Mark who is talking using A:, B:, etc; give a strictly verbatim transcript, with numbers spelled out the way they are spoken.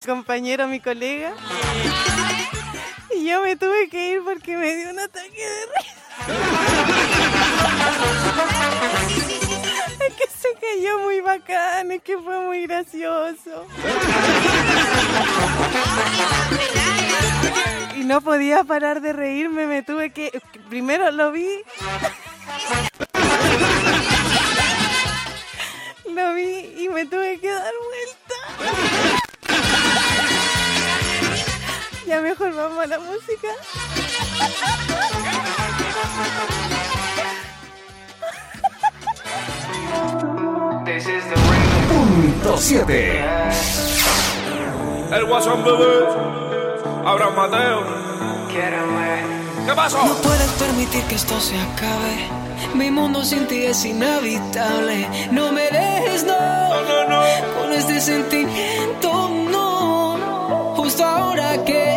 A: compañero, mi colega. Y yo me tuve que ir porque me dio un ataque de risa. Es que se cayó muy bacán, es que fue muy gracioso. Y no podía parar de reírme, me tuve que... Primero lo vi... Lo vi y me tuve que dar vuelta. Ya mejor vamos a la música.
B: Punto siete.
C: El Guasón bebé, Abraham Mateo. ¿Qué pasó?
D: No puedes permitir que esto se acabe. Mi mundo sin ti es inhabitable. No me dejes, no,
C: No, no, no.
D: con este sentimiento, no. Justo ahora que